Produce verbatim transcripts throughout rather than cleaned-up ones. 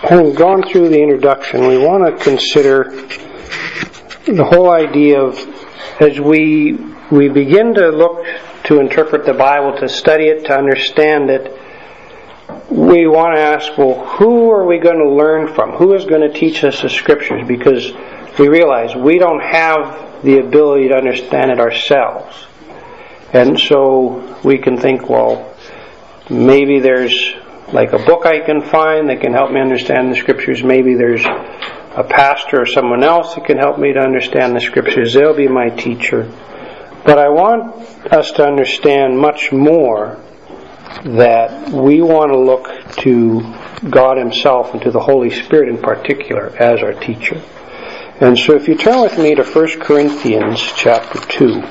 having gone through the introduction, we want to consider the whole idea of, as we we begin to look to interpret the Bible, to study it, to understand it, we want to ask, well, who are we going to learn from? Who is going to teach us the Scriptures? Because we realize we don't have the ability to understand it ourselves. And so we can think, well, maybe there's like a book I can find that can help me understand the Scriptures. Maybe there's a pastor or someone else that can help me to understand the Scriptures. They'll be my teacher. But I want us to understand much more that we want to look to God Himself and to the Holy Spirit in particular as our teacher. And so if you turn with me to First Corinthians chapter two.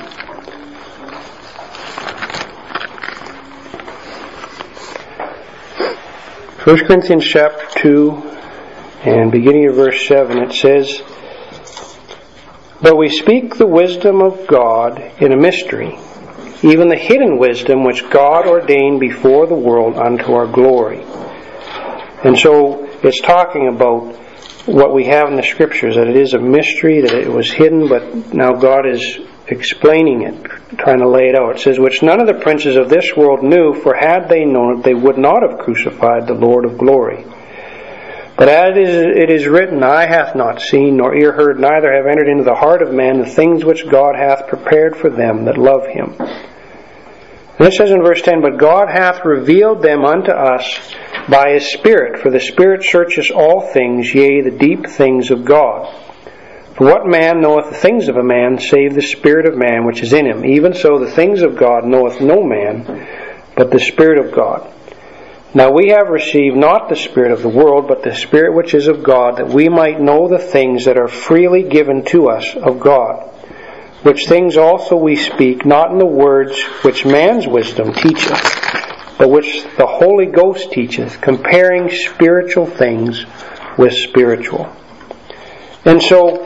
First Corinthians chapter two, and beginning of verse seven, it says, "But we speak the wisdom of God in a mystery, even the hidden wisdom which God ordained before the world unto our glory." And so it's talking about what we have in the Scriptures, that it is a mystery, that it was hidden, but now God is explaining it, trying to lay it out. It says, "Which none of the princes of this world knew, for had they known it, they would not have crucified the Lord of glory. But as it is written, eye hath not seen, nor ear heard, neither have entered into the heart of man the things which God hath prepared for them that love Him." And it says in verse ten, "But God hath revealed them unto us by His Spirit, for the Spirit searcheth all things, yea, the deep things of God. For what man knoweth the things of a man, save the Spirit of man which is in him? Even so the things of God knoweth no man, but the Spirit of God. Now we have received not the spirit of the world, but the Spirit which is of God, that we might know the things that are freely given to us of God. Which things also we speak, not in the words which man's wisdom teacheth, but which the Holy Ghost teacheth, comparing spiritual things with spiritual." And so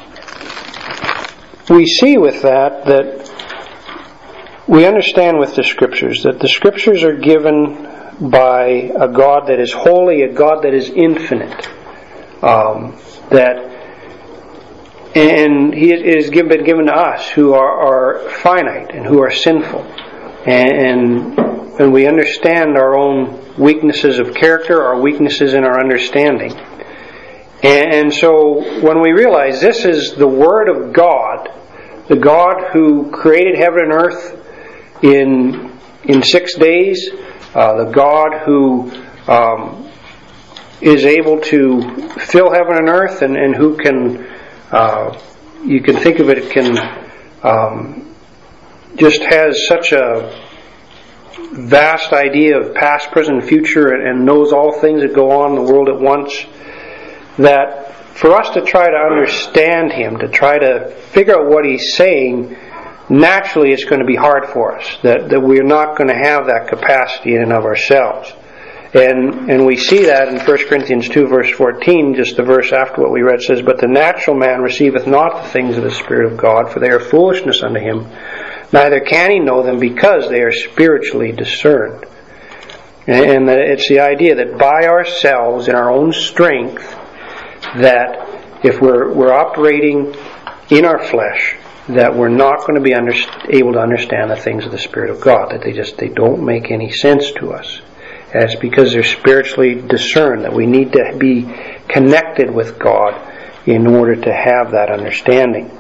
we see with that that we understand with the Scriptures that the Scriptures are given by a God that is holy, a God that is infinite, um, that and He is given, been given to us who are, are finite and who are sinful, and and we understand our own weaknesses of character, our weaknesses in our understanding. And, and so when we realize this is the Word of God, the God who created heaven and earth in in six days, Uh, the God who um, is able to fill heaven and earth, and, and who can, uh, you can think of it, can um, just has such a vast idea of past, present, and future, and, and knows all things that go on in the world at once, that for us to try to understand Him, to try to figure out what He's saying, naturally it's going to be hard for us, that, that we're not going to have that capacity in and of ourselves. And and we see that in First Corinthians two verse fourteen, just the verse after what we read, says, "But the natural man receiveth not the things of the Spirit of God, for they are foolishness unto him, neither can he know them, because they are spiritually discerned." And that it's the idea that by ourselves, in our own strength, that if we're we're operating in our flesh, that we're not going to be under, able to understand the things of the Spirit of God, that they just they don't make any sense to us. And it's because they're spiritually discerned, that we need to be connected with God in order to have that understanding.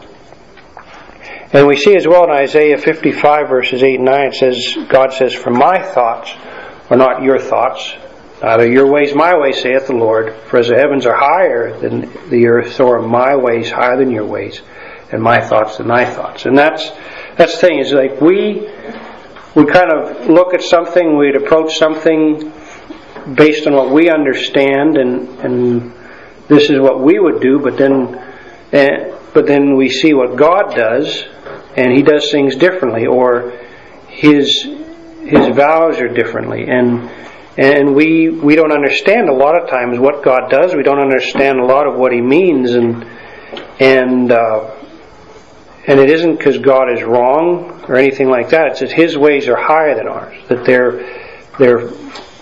And we see as well in Isaiah fifty-five verses eight and nine, it says, God says, "For my thoughts are not your thoughts, neither your ways my ways, saith the Lord. For as the heavens are higher than the earth, so are my ways higher than your ways, and my thoughts than thy thoughts." And that's that's the thing, is like we we kind of look at something, we'd approach something based on what we understand, and and this is what we would do, but then uh, but then we see what God does, and He does things differently, or His His vows are differently, and and we we don't understand a lot of times what God does. We don't understand a lot of what He means, and and uh, And it isn't because God is wrong or anything like that. It's that His ways are higher than ours. That they're they're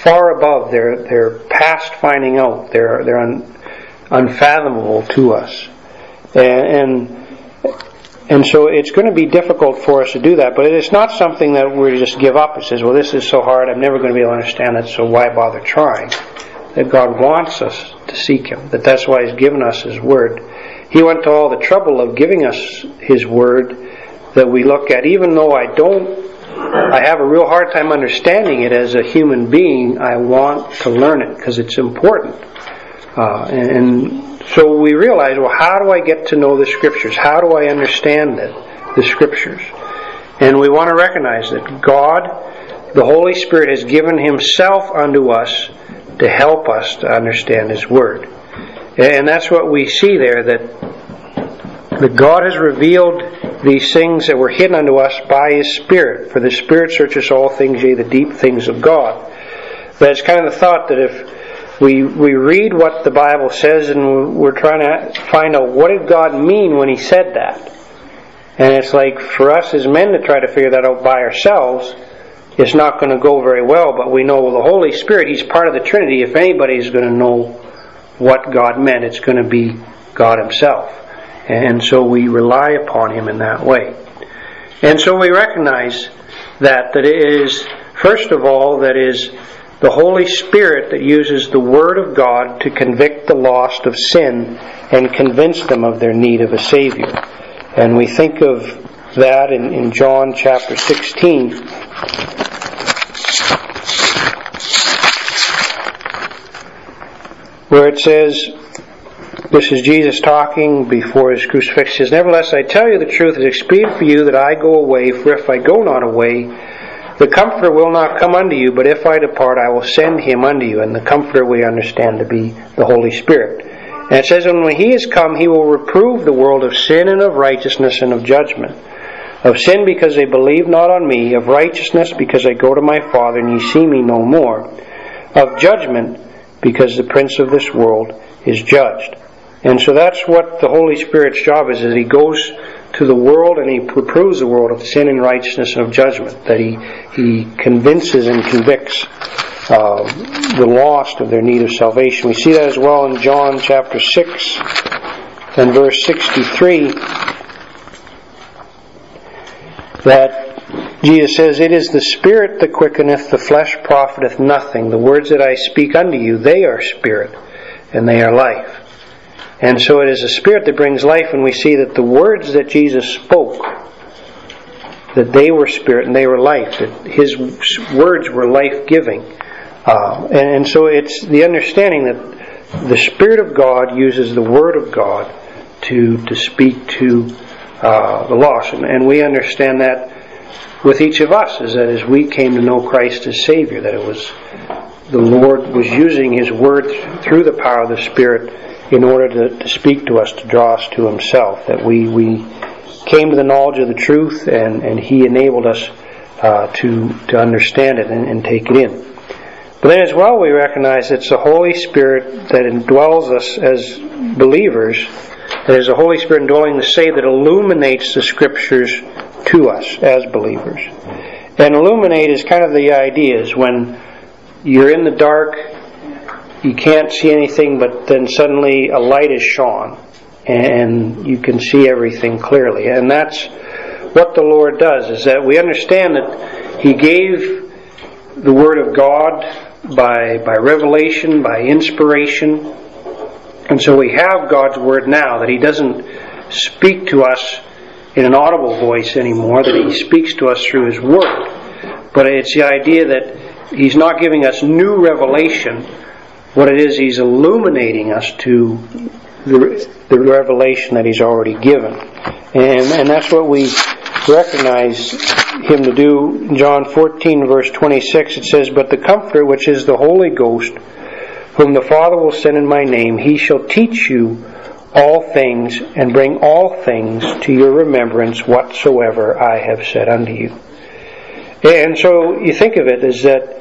far above. They're they're past finding out. They're they're un, unfathomable to us, and, and and so it's going to be difficult for us to do that. But it's not something that we just give up and says, "Well, this is so hard. I'm never going to be able to understand it. So why bother trying?" That God wants us to seek Him. That that's why He's given us His Word. He went to all the trouble of giving us His Word that we look at. Even though I don't, I have a real hard time understanding it as a human being, I want to learn it because it's important. Uh, and, and so we realize, well, how do I get to know the Scriptures? How do I understand it, the Scriptures? And we want to recognize that God, the Holy Spirit, has given Himself unto us to help us to understand His Word. And that's what we see there, that, that God has revealed these things that were hidden unto us by His Spirit. For the Spirit searches all things, yea, the deep things of God. That's kind of the thought that if we we read what the Bible says and we're trying to find out what did God mean when He said that. And it's like for us as men to try to figure that out by ourselves, it's not going to go very well, but we know, well, the Holy Spirit, He's part of the Trinity. If anybody's going to know what God meant, it's going to be God Himself. And so we rely upon Him in that way. And so we recognize that, that it is, first of all, that is the Holy Spirit that uses the Word of God to convict the lost of sin and convince them of their need of a Savior. And we think of that in, in John chapter sixteen. Where it says, this is Jesus talking before His crucifixion. He says, "Nevertheless, I tell you the truth, it is expedient for you that I go away, for if I go not away, the Comforter will not come unto you, but if I depart, I will send Him unto you." And the Comforter we understand to be the Holy Spirit. And it says, "And when He is come, He will reprove the world of sin and of righteousness and of judgment. Of sin, because they believe not on me. Of righteousness, because I go to my Father, and ye see me no more. Of judgment, because the prince of this world is judged." And so that's what the Holy Spirit's job is, is He goes to the world and He reproves the world of sin and righteousness and of judgment. That He He convinces and convicts uh, the lost of their need of salvation. We see that as well in John chapter six and verse sixty-three. That Jesus says, "It is the Spirit that quickeneth, the flesh profiteth nothing. The words that I speak unto you, they are spirit, and they are life." And so it is the Spirit that brings life, and we see that the words that Jesus spoke, that they were spirit and they were life, that His words were life-giving. Uh, and, and so it's the understanding that the Spirit of God uses the Word of God to, to speak to uh, the lost. And, and we understand that with each of us, is that as we came to know Christ as Savior, that it was the Lord was using His Word through the power of the Spirit in order to, to speak to us, to draw us to Himself, that we, we came to the knowledge of the truth, and, and He enabled us uh, to, to understand it and, and take it in. But then as well we recognize it's the Holy Spirit that indwells us as believers. There's the Holy Spirit indwelling the saved that illuminates the Scriptures to us as believers. And illuminate is kind of the idea is when you're in the dark, you can't see anything, but then suddenly a light is shone and you can see everything clearly. And that's what the Lord does, is that we understand that He gave the Word of God by by revelation, by inspiration. And so we have God's Word now, that He doesn't speak to us in an audible voice anymore, that He speaks to us through His Word. But it's the idea that He's not giving us new revelation. What it is, He's illuminating us to the, the revelation that He's already given. And, and that's what we recognize Him to do. In John fourteen verse twenty-six it says, "But the Comforter, which is the Holy Ghost, whom the Father will send in my name, He shall teach you all things, and bring all things to your remembrance whatsoever I have said unto you." And so you think of it as that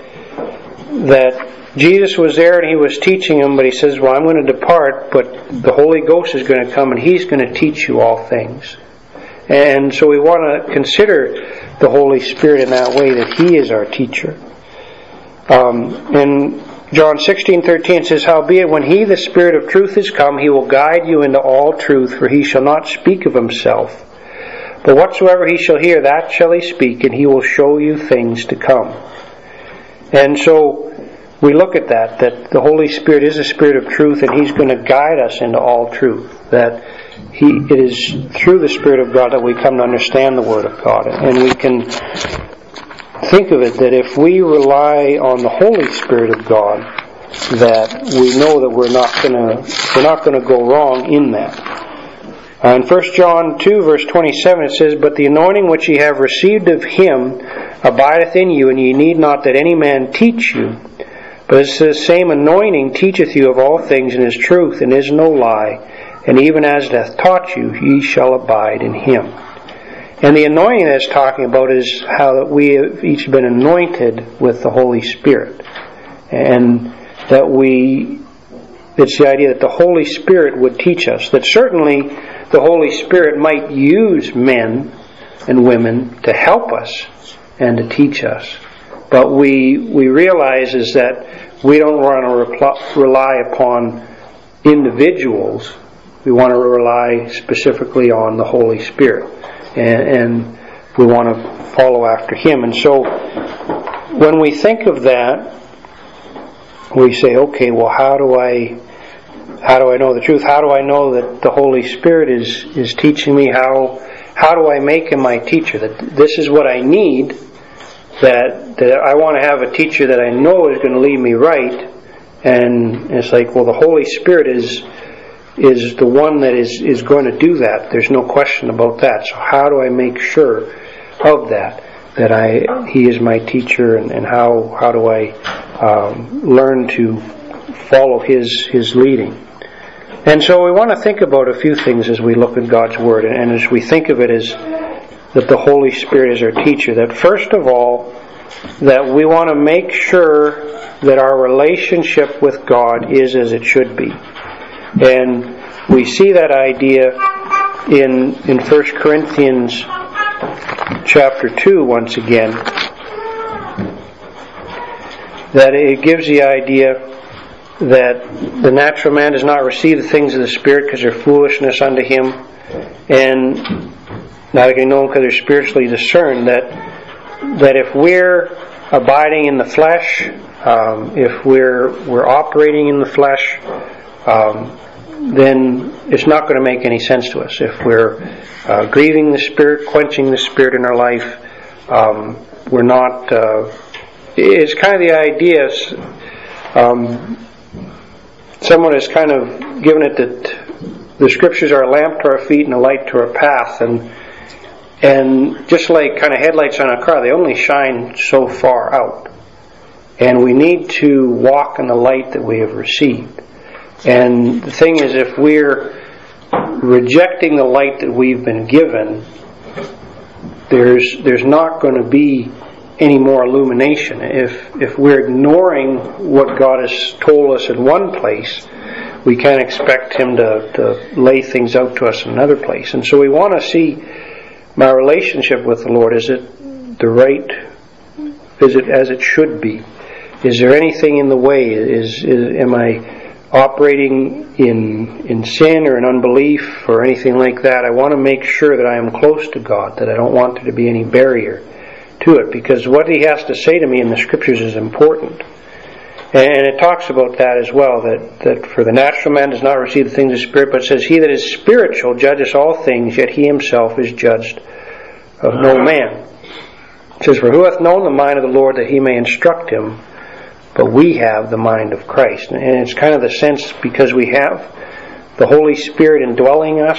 that Jesus was there and He was teaching them, but He says, well, I'm going to depart, but the Holy Ghost is going to come and He's going to teach you all things. And so we want to consider the Holy Spirit in that way, that He is our teacher. Um, in John sixteen thirteen says, "Howbeit when he, the Spirit of truth, is come, he will guide you into all truth, for he shall not speak of himself. But whatsoever he shall hear, that shall he speak, and he will show you things to come." And so we look at that, that the Holy Spirit is a Spirit of truth, and he's going to guide us into all truth. That he, it is through the Spirit of God that we come to understand the Word of God. And we can think of it that if we rely on the Holy Spirit of God, that we know that we're not going to we're not going to go wrong in that. Uh, in First John two, verse twenty-seven, it says, "But the anointing which ye have received of him abideth in you, and ye need not that any man teach you. But it's the same anointing teacheth you of all things, and is truth, and is no lie. And even as it hath taught you, ye shall abide in him." And the anointing that it's talking about is how that we have each been anointed with the Holy Spirit. And that we, it's the idea that the Holy Spirit would teach us. That certainly the Holy Spirit might use men and women to help us and to teach us. But we we realize is that we don't want to rely upon individuals. We want to rely specifically on the Holy Spirit. And, and we want to follow after him. And so when we think of that, we say, okay, well, how do I how do I know the truth? How do I know that the Holy Spirit is, is teaching me? How how do I make him my teacher? That this is what I need, that that I want to have a teacher that I know is going to lead me right. And it's like, well, the Holy Spirit is is the one that is, is going to do that. There's no question about that. So how do I make sure of that? That I he is my teacher, and, and how how do I um, learn to follow his his leading? And so we want to think about a few things as we look at God's Word, and as we think of it as that the Holy Spirit is our teacher. That first of all, that we want to make sure that our relationship with God is as it should be. And we see that idea in in First Corinthians chapter two once again. That it gives the idea that the natural man does not receive the things of the Spirit because they're foolishness unto him, and neither can know them because they're spiritually discerned. That that if we're abiding in the flesh, um, if we're we're operating in the flesh, um, then it's not going to make any sense to us. If we're uh, grieving the Spirit, quenching the Spirit in our life, um, we're not. Uh, it's kind of the idea. Um, someone has kind of given it that the Scriptures are a lamp to our feet and a light to our path, and and just like kind of headlights on a car, they only shine so far out, and we need to walk in the light that we have received. And the thing is, if we're rejecting the light that we've been given, there's there's not going to be any more illumination. If if we're ignoring what God has told us in one place, we can't expect him to, to lay things out to us in another place. And so we want to see my relationship with the Lord. Is it the right? Is it as it should be? Is there anything in the way? Is, is am I operating in in sin or in unbelief or anything like that? I want to make sure that I am close to God, that I don't want there to be any barrier to it, because what he has to say to me in the Scriptures is important. And it talks about that as well, that, that for the natural man does not receive the things of the Spirit, but says, he that is spiritual judges all things, yet he himself is judged of no man. It says, for who hath known the mind of the Lord that he may instruct him? But we have the mind of Christ. And it's kind of the sense, because we have the Holy Spirit indwelling us,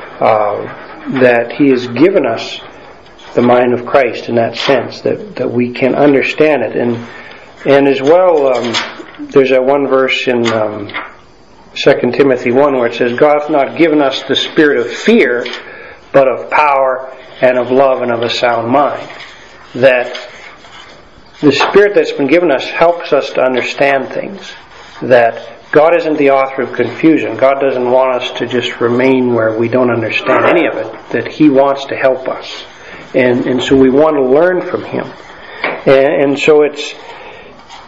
uh, that he has given us the mind of Christ in that sense, that, that we can understand it. And and as well, um, there's that one verse in um, Second Timothy one where it says, God hath not given us the spirit of fear, but of power and of love and of a sound mind. That the Spirit that's been given us helps us to understand things. That God isn't the author of confusion. God doesn't want us to just remain where we don't understand any of it. That he wants to help us. And and so we want to learn from him. And, and so it's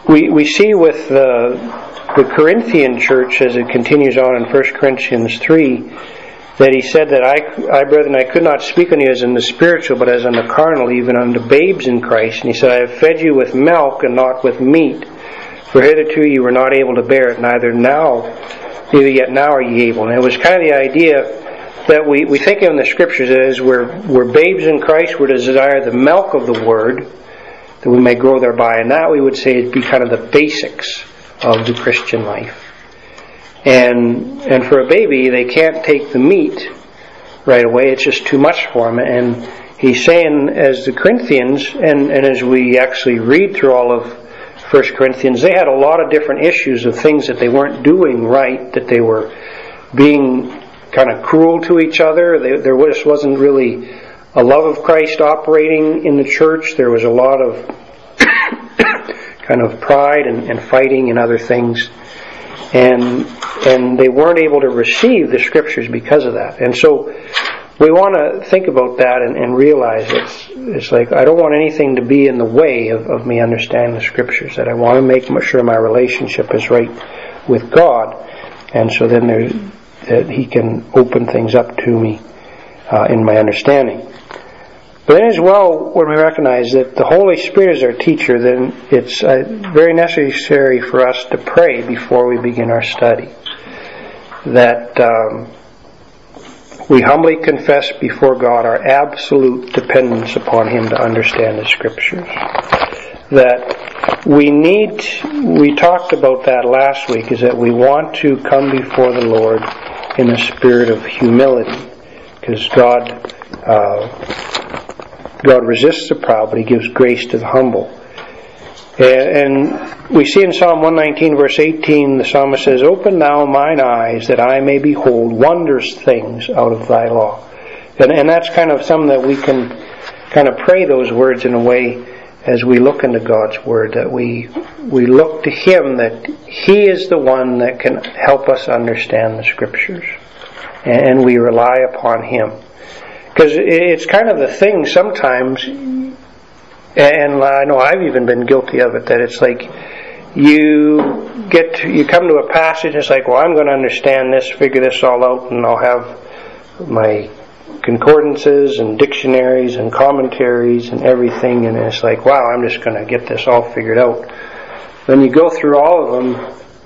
we we see with the the Corinthian church, as it continues on in First Corinthians three, that he said that I, I, brethren, I could not speak unto you as in the spiritual, but as in the carnal, even unto babes in Christ. And he said, I have fed you with milk and not with meat, for hitherto you were not able to bear it, neither now, neither yet now are ye able. And it was kind of the idea that we, we think in the Scriptures as we're, we're babes in Christ, we're to desire the milk of the Word, that we may grow thereby. And that we would say would be kind of the basics of the Christian life. And and for a baby, they can't take the meat right away. It's just too much for them. And he's saying, as the Corinthians, and, and as we actually read through all of First Corinthians, they had a lot of different issues of things that they weren't doing right, that they were being kind of cruel to each other. They, there just wasn't really a love of Christ operating in the church. There was a lot of kind of pride and, and fighting and other things. And and they weren't able to receive the Scriptures because of that. And so we want to think about that and, and realize it's, it's like I don't want anything to be in the way of, of me understanding the Scriptures. That I want to make sure my relationship is right with God. And so then there, that He can open things up to me uh, in my understanding. But then as well, when we recognize that the Holy Spirit is our teacher, then it's uh, very necessary for us to pray before we begin our study. That um, we humbly confess before God our absolute dependence upon Him to understand the Scriptures. That we need, we talked about that last week, is that we want to come before the Lord in a spirit of humility. Because God... Uh, God resists the proud, but He gives grace to the humble. And we see in Psalm one nineteen, verse eighteen, the psalmist says, Open thou mine eyes, that I may behold wondrous things out of thy law. And, and that's kind of something that we can kind of pray those words in a way as we look into God's Word, that we we look to Him, that He is the one that can help us understand the Scriptures. And we rely upon Him. Because it's kind of the thing sometimes, and I know I've even been guilty of it, that it's like you get to, you come to a passage, it's like, well, I'm going to understand this, figure this all out, and I'll have my concordances and dictionaries and commentaries and everything, and it's like, wow, I'm just going to get this all figured out. Then you go through all of them,